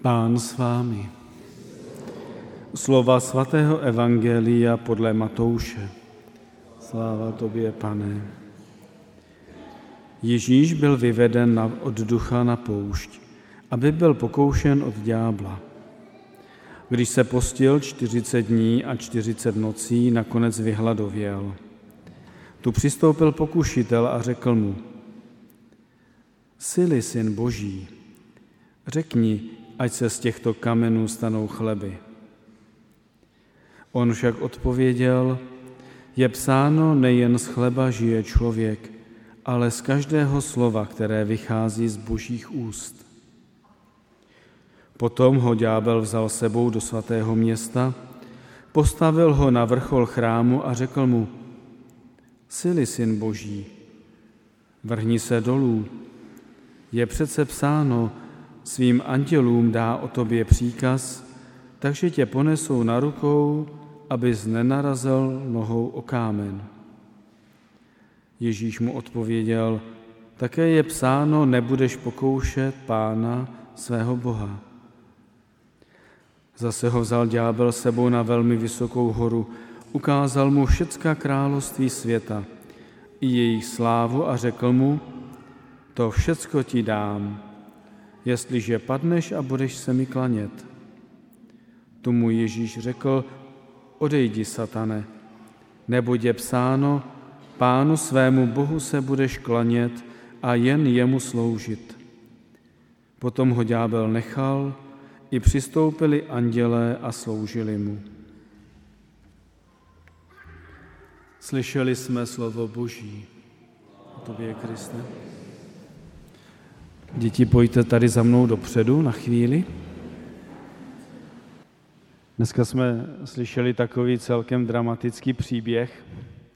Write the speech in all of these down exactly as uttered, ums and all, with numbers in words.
Pán s vámi. Slova svatého evangelia podle Matouše. Sláva tobě, Pane. Ježíš byl vyveden na, od ducha na poušť, aby byl pokoušen od ďábla. Když se postil čtyřicet dní a čtyřicet nocí, nakonec vyhladověl. Tu přistoupil pokušitel a řekl mu: Jsi-li syn Boží, řekni, ať se z těchto kamenů stanou chleby. On však odpověděl: Je psáno, nejen z chleba žije člověk, ale z každého slova, které vychází z Božích úst. Potom ho ďábel vzal sebou do svatého města, postavil ho na vrchol chrámu a řekl mu: Jsi-li syn Boží, vrhni se dolů. Je přece psáno, svým andělům dá o tobě příkaz, takže tě ponesou na rukou, abys nenarazil nohou o kámen. Ježíš mu odpověděl: Také je psáno, nebudeš pokoušet Pána svého Boha. Zase ho vzal ďábel sebou na velmi vysokou horu, ukázal mu všecká království světa i jejich slávu a řekl mu: To všecko ti dám, jestliže padneš a budeš se mi klanět. Tomu Ježíš řekl: Odejdi, satane, neboť je psáno, Pánu svému Bohu se budeš klanět a jen jemu sloužit. Potom ho ďábel nechal, i přistoupili andělé a sloužili mu. Slyšeli jsme slovo Boží. O tobě, Kriste. Děti, pojďte tady za mnou dopředu na chvíli. Dneska jsme slyšeli takový celkem dramatický příběh,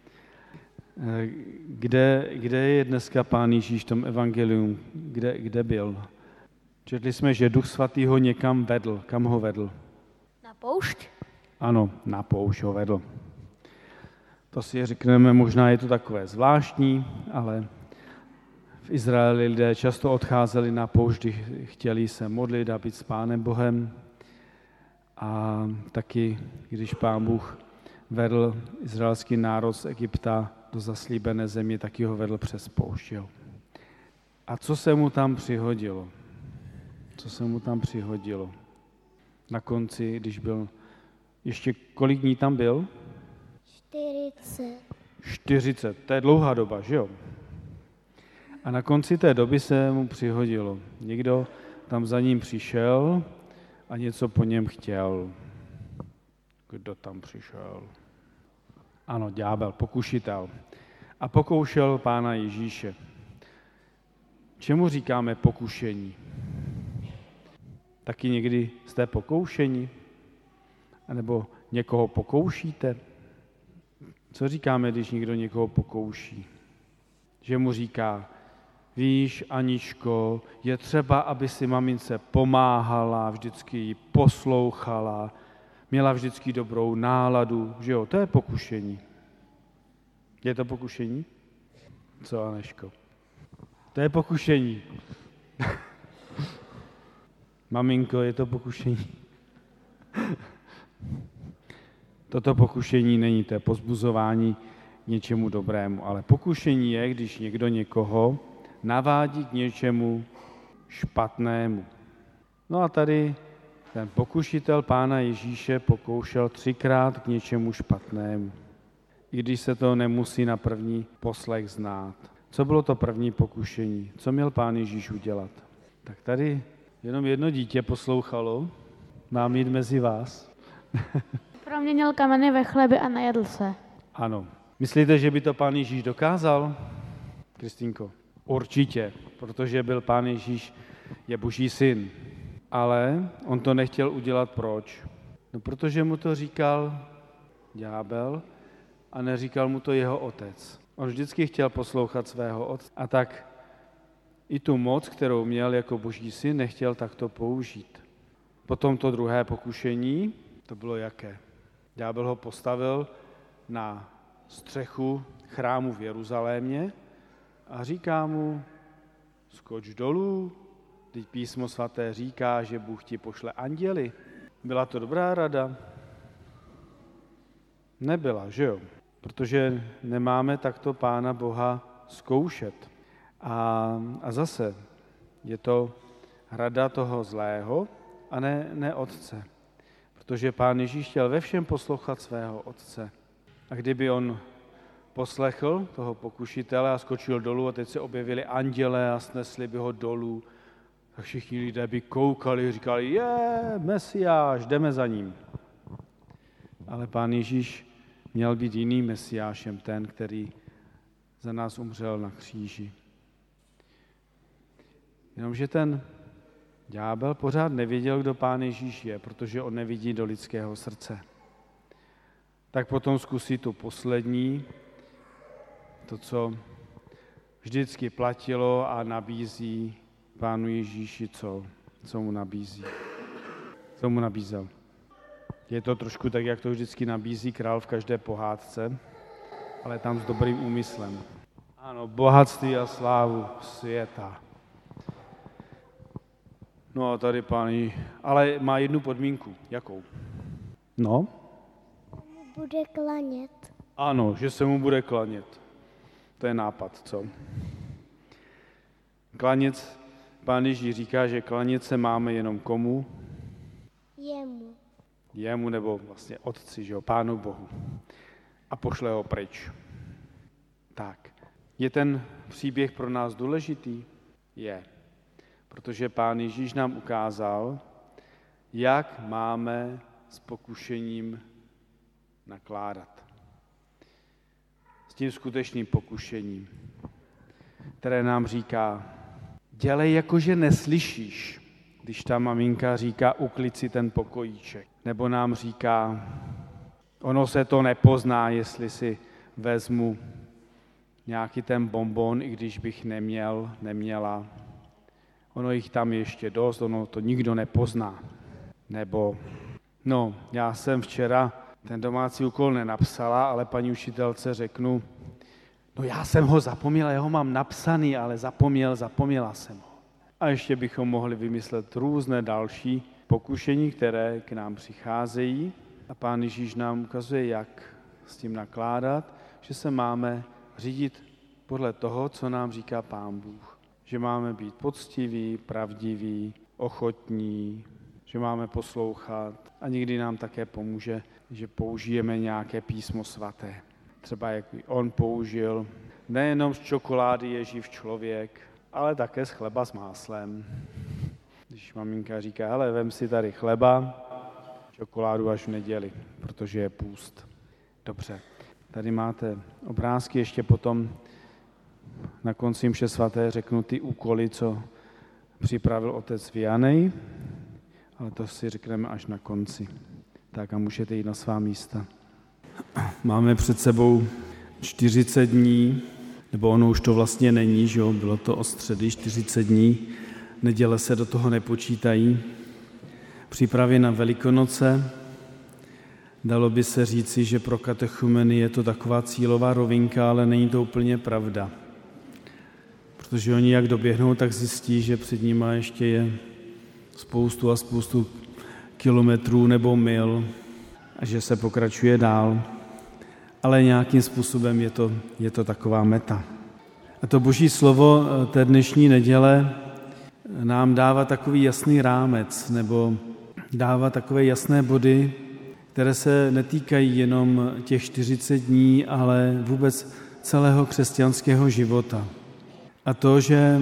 kde, kde je dneska Pán Ježíš v tom evangelium, kde, kde byl. Četli jsme, že Duch Svatý ho někam vedl. Kam ho vedl? Na poušť? Ano, na poušť ho vedl. To si řekneme, možná je to takové zvláštní, ale v Izraeli lidé často odcházeli na poušť, chtěli se modlit a být s Pánem Bohem. A taky, když Pán Bůh vedl izraelský národ z Egypta do zaslíbené země, taky ho vedl přes poušť. Jo. A co se mu tam přihodilo? Co se mu tam přihodilo? Na konci, když byl, ještě kolik dní tam byl? čtyřicet. čtyřicet, to je dlouhá doba, že jo? A na konci té doby se mu přihodilo. Někdo tam za ním přišel a něco po něm chtěl. Kdo tam přišel? Ano, ďábel, pokušitel. A pokoušel Pána Ježíše. Čemu říkáme pokušení? Taky někdy jste pokoušeni? A nebo někoho pokoušíte? Co říkáme, když někdo někoho pokouší? Že mu říká: Víš, Aničko, je třeba, aby si mamince pomáhala, vždycky ji poslouchala, měla vždycky dobrou náladu, že jo, to je pokušení. Je to pokušení? Co, Aneško? To je pokušení. Maminko, je to pokušení? Toto pokušení není, to je povzbuzování k něčemu dobrému, ale pokušení je, když někdo někoho navádí k něčemu špatnému. No a tady ten pokušitel Pána Ježíše pokoušel třikrát k něčemu špatnému, i když se to nemusí na první poslech znát. Co bylo to první pokušení? Co měl Pán Ježíš udělat? Tak tady jenom jedno dítě poslouchalo, mám jít mezi vás. Proměnil kameny ve chleby a najedl se. Ano. Myslíte, že by to Pán Ježíš dokázal? Kristýnko? Určitě, protože byl Pán Ježíš, je Boží syn. Ale on to nechtěl udělat proč? No, protože mu to říkal ďábel a neříkal mu to jeho otec. On vždycky chtěl poslouchat svého otce a tak i tu moc, kterou měl jako Boží syn, nechtěl takto použít. Potom to druhé pokušení, to bylo jaké? Ďábel ho postavil na střechu chrámu v Jeruzalémě a říká mu: skoč dolů, Teď písmo svaté říká, že Bůh ti pošle anděly. Byla to dobrá rada? Nebyla, že jo? Protože nemáme takto Pána Boha zkoušet. A, a zase je to rada toho zlého a ne, ne otce. Protože Pán Ježíš chtěl ve všem poslouchat svého otce. A kdyby on poslechl toho pokušitele a skočil dolů a teď se objevili anděle a snesli by ho dolů, tak všichni lidé by koukali, říkali, je, Mesiáš, jdeme za ním. Ale Pán Ježíš měl být jiným Mesiášem, ten, který za nás umřel na kříži. Jenomže ten ďábel pořád nevěděl, kdo Pán Ježíš je, protože on nevidí do lidského srdce. Tak potom zkusí tu poslední, to, co vždycky platilo a nabízí Pánu Ježíši, co, co mu nabízí. Co mu nabízel. Je to trošku tak, jak to vždycky nabízí král v každé pohádce, ale tam s dobrým úmyslem. Ano, bohatství a slávu světa. No a tady Pán, ale má jednu podmínku. Jakou? No? Bude klanět. Ano, že se mu bude klanět. To je nápad, co? Klanět, Pán Ježíš říká, že klanět se máme jenom komu? Jemu. Jemu nebo vlastně otci, že jo, Pánu Bohu. A pošle ho pryč. Tak. Je ten příběh pro nás důležitý? Je. Protože Pán Ježíš nám ukázal, jak máme s pokušením nakládat. S tím skutečným pokušením, které nám říká, dělej jako, že neslyšíš, když ta maminka říká, uklid si ten pokojíček. Nebo nám říká, ono se to nepozná, jestli si vezmu nějaký ten bonbon, i když bych neměl, neměla. Ono jich tam ještě dost, ono to nikdo nepozná. Nebo, no, já jsem včera ten domácí úkol nenapsala, ale paní učitelce řeknu, no já jsem ho zapomněla, já ho mám napsaný, ale zapomněl, zapomněla jsem ho. A ještě bychom mohli vymyslet různé další pokušení, které k nám přicházejí. A Pán Ježíš nám ukazuje, jak s tím nakládat, že se máme řídit podle toho, co nám říká Pán Bůh. Že máme být poctiví, pravdiví, ochotní, že máme poslouchat a někdy nám také pomůže, že použijeme nějaké písmo svaté. Třeba jak on použil, nejenom z čokolády je živ člověk, ale také z chleba s máslem. Když maminka říká, hele, vem si tady chleba, čokoládu až v neděli, protože je půst. Dobře, tady máte obrázky, ještě potom na konci mše svaté řeknu ty úkoly, co připravil otec Vianej, ale to si řekneme až na konci. Tak a můžete jít na svá místa. Máme před sebou čtyřicet dní, nebo ono už to vlastně není, že jo? Bylo to od středy čtyřicet dní, neděle se do toho nepočítají. Přípravy na Velikonoce, dalo by se říci, že pro katechumeny je to taková cílová rovinka, ale není to úplně pravda. Protože oni jak doběhnou, tak zjistí, že před nimi ještě je spoustu a spoustu kilometrů nebo mil a že se pokračuje dál. Ale nějakým způsobem je to, je to taková meta. A to Boží slovo té dnešní neděle nám dává takový jasný rámec nebo dává takové jasné body, které se netýkají jenom těch čtyřicet dní, ale vůbec celého křesťanského života. A to, že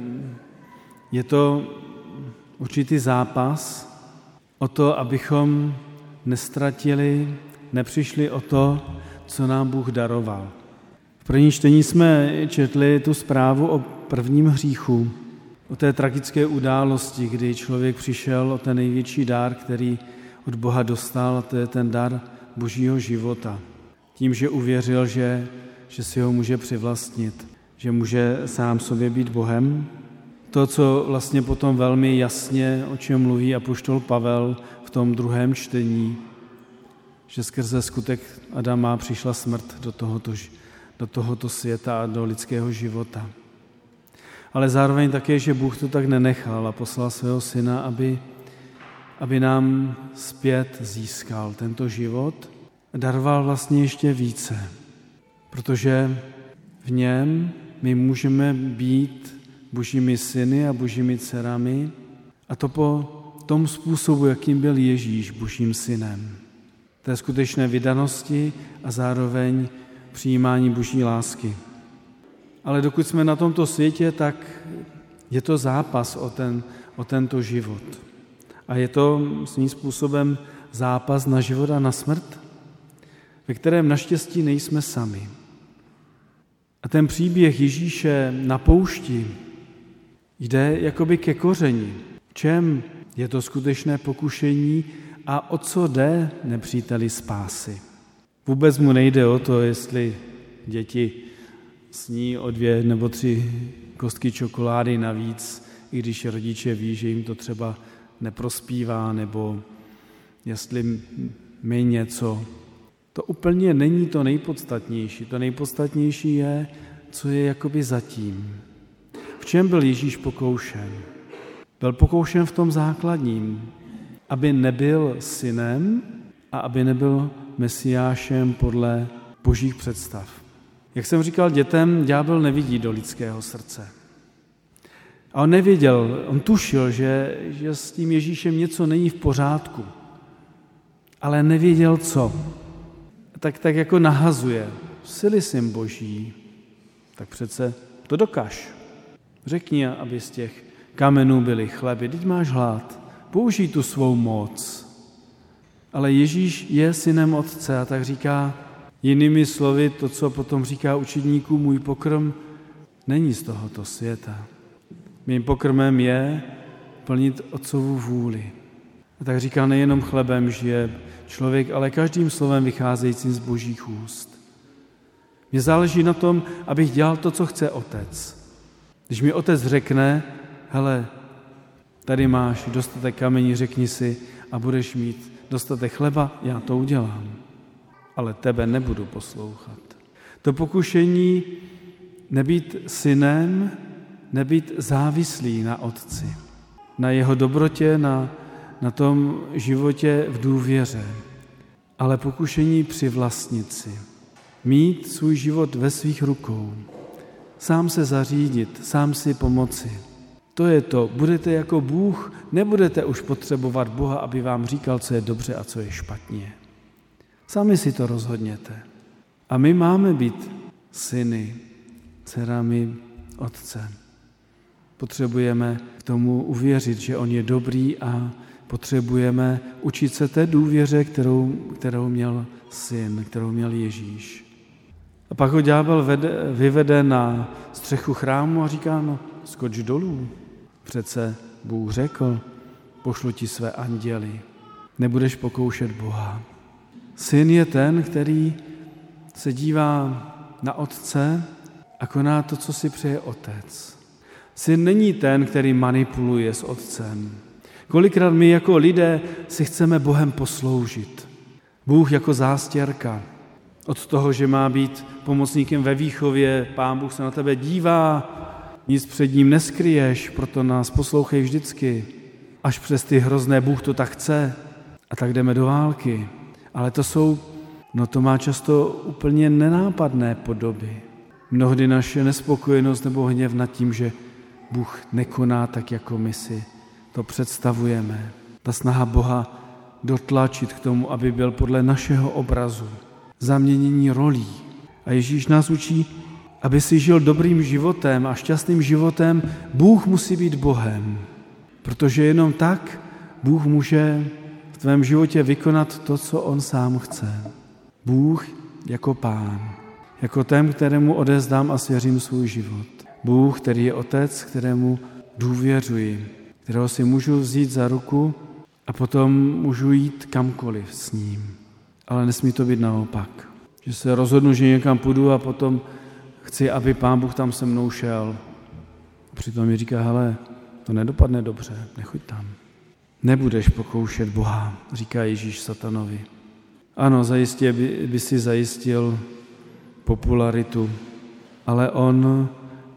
je to určitý zápas o to, abychom nestratili, nepřišli o to, co nám Bůh daroval. V prvním čtení jsme četli tu zprávu o prvním hříchu, o té tragické události, kdy člověk přišel o ten největší dár, který od Boha dostal, a to je ten dar Božího života. Tím, že uvěřil, že, že si ho může přivlastnit, že může sám sobě být Bohem. To, co vlastně potom velmi jasně, o čem mluví apoštol Pavel v tom druhém čtení, že skrze skutek Adama přišla smrt do tohoto, do tohoto světa a do lidského života. Ale zároveň také, že Bůh to tak nenechal a poslal svého syna, aby, aby nám zpět získal tento život a daroval vlastně ještě více. Protože v něm my můžeme být božími syny a božími dcerami a to po tom způsobu, jakým byl Ježíš božím synem. Té skutečné vydanosti a zároveň přijímání boží lásky. Ale dokud jsme na tomto světě, tak je to zápas o, ten, o tento život. A je to svým způsobem zápas na život a na smrt, ve kterém naštěstí nejsme sami. A ten příběh Ježíše na poušti jde jakoby ke kořeni. Čem je to skutečné pokušení a o co jde nepříteli spásy? Vůbec mu nejde o to, jestli děti sní o dvě nebo tři kostky čokolády navíc, i když rodiče ví, že jim to třeba neprospívá, nebo jestli my něco. To úplně není to nejpodstatnější. To nejpodstatnější je, co je jakoby zatím. V čem byl Ježíš pokoušen? Byl pokoušen v tom základním, aby nebyl synem a aby nebyl mesiášem podle božích představ. Jak jsem říkal dětem, ďábel nevidí do lidského srdce. A on nevěděl, on tušil, že, že s tím Ježíšem něco není v pořádku, ale nevěděl co. Tak, tak jako nahazuje, sily syn boží, tak přece to dokaž. Řekni, aby z těch kamenů byly chleby, teď máš hlad, použij tu svou moc. Ale Ježíš je synem Otce a tak říká jinými slovy to, co potom říká učedníků, můj pokrm není z tohoto světa. Mým pokrmem je plnit Otcovu vůli. A tak říká, nejenom chlebem žije člověk, ale každým slovem vycházejícím z božích úst. Mně záleží na tom, abych dělal to, co chce Otec. Když mi Otec řekne, hele, tady máš dostatek kamení, řekni si a budeš mít dostatek chleba, já to udělám. Ale tebe nebudu poslouchat. To pokušení nebýt synem, nebýt závislý na Otci, na jeho dobrotě, na, na tom životě v důvěře, ale pokušení přivlastnit si, mít svůj život ve svých rukou, sám se zařídit, sám si pomoci. To je to, budete jako Bůh, nebudete už potřebovat Boha, aby vám říkal, co je dobře a co je špatně. Sami si to rozhodněte. A my máme být syny, dcerami Otce. Potřebujeme k tomu uvěřit, že on je dobrý a potřebujeme učit se té důvěře, kterou, kterou měl syn, kterou měl Ježíš. A pak ho ďábel vede, vyvede na střechu chrámu a říká, no skoč dolů. Přece Bůh řekl, pošlu ti své anděly, nebudeš pokoušet Boha. Syn je ten, který se dívá na Otce a koná to, co si přeje Otec. Syn není ten, který manipuluje s Otcem. Kolikrát my jako lidé si chceme Bohem posloužit. Bůh jako zástěrka. Od toho, že má být pomocníkem ve výchově, Pán Bůh se na tebe dívá, nic před ním neskryješ, proto nás poslouchej vždycky. Až přes ty hrozné Bůh to tak chce a tak jdeme do války. Ale to jsou, no to má často úplně nenápadné podoby. Mnohdy naše nespokojenost nebo hněv nad tím, že Bůh nekoná tak, jako my si to představujeme. Ta snaha Boha dotlačit k tomu, aby byl podle našeho obrazu. Zaměnění rolí. A Ježíš nás učí, aby si žil dobrým životem a šťastným životem, Bůh musí být Bohem. Protože jenom tak Bůh může v tvém životě vykonat to, co on sám chce. Bůh jako Pán, jako ten, kterému odezdám a svěřím svůj život. Bůh, který je Otec, kterému důvěřuji, kterého si můžu vzít za ruku a potom můžu jít kamkoliv s ním. Ale nesmí to být naopak. Že se rozhodnu, že někam půjdu a potom chci, aby Pán Bůh tam se mnou šel. A přitom mi říká, hele, to nedopadne dobře, nechoď tam. Nebudeš pokoušet Boha, říká Ježíš satanovi. Ano, zajistě by, by si zajistil popularitu, ale on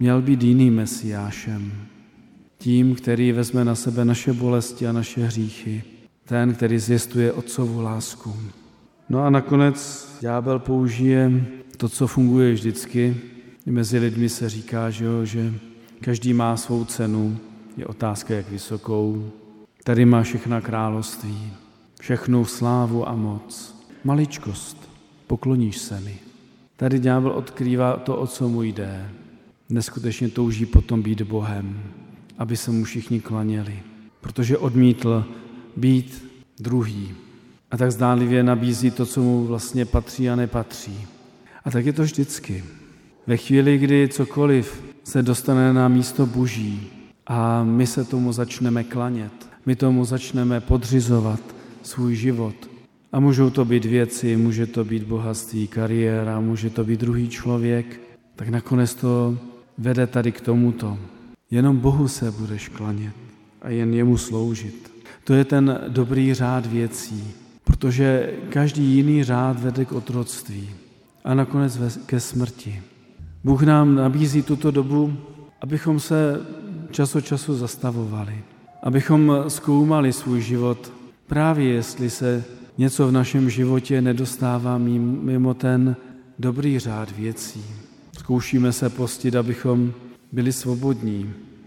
měl být jiným Mesiášem. Tím, který vezme na sebe naše bolesti a naše hříchy. Ten, který zjistuje Otcovu lásku. No a nakonec ďábel použije to, co funguje vždycky. Mezi lidmi se říká, že, jo, že každý má svou cenu, je otázka, jak vysokou. Tady má všechna království, všechnou slávu a moc. Maličkost, pokloníš se mi. Tady ďábel odkrývá to, o co mu jde. Neskutečně touží potom být Bohem, aby se mu všichni klaněli, protože odmítl být druhý. A tak zdánlivě nabízí to, co mu vlastně patří a nepatří. A tak je to vždycky. Ve chvíli, kdy cokoliv se dostane na místo Boží a my se tomu začneme klanět, my tomu začneme podřizovat svůj život. A můžou to být věci, může to být bohatství, kariéra, může to být druhý člověk, tak nakonec to vede tady k tomuto. Jenom Bohu se budeš klanět a jen jemu sloužit. To je ten dobrý řád věcí, protože každý jiný řád vede k otroctví a nakonec ke smrti. Bůh nám nabízí tuto dobu, abychom se čas od času zastavovali, abychom zkoumali svůj život, právě jestli se něco v našem životě nedostává mimo ten dobrý řád věcí. Zkoušíme se postit, abychom byli svobodní,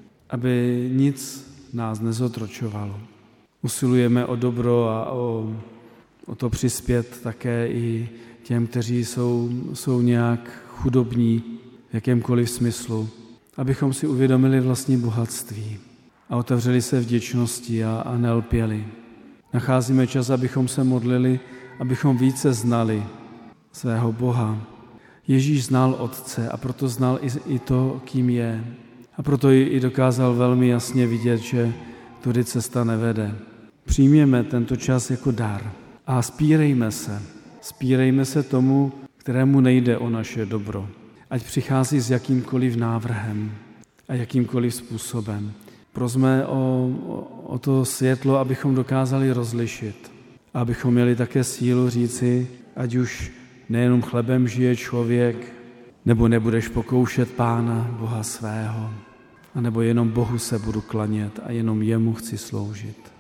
aby nic nás nezotročovalo. Usilujeme o dobro a o, o to přispět také i těm, kteří jsou, jsou nějak chudobní v jakémkoliv smyslu, abychom si uvědomili vlastní bohatství a otevřeli se vděčnosti a, a nelpěli. Nacházíme čas, abychom se modlili, abychom více znali svého Boha. Ježíš znal Otce a proto znal i, i to, kým je. A proto i, i dokázal velmi jasně vidět, že tudy cesta nevede. Přijměme tento čas jako dar a spírejme se. Spírejme se tomu, kterému nejde o naše dobro. Ať přichází s jakýmkoliv návrhem a jakýmkoliv způsobem. Prosme o, o to světlo, abychom dokázali rozlišit. Abychom měli také sílu říci, ať už nejenom chlebem žije člověk, nebo nebudeš pokoušet Pána, Boha svého, anebo jenom Bohu se budu klanět a jenom jemu chci sloužit.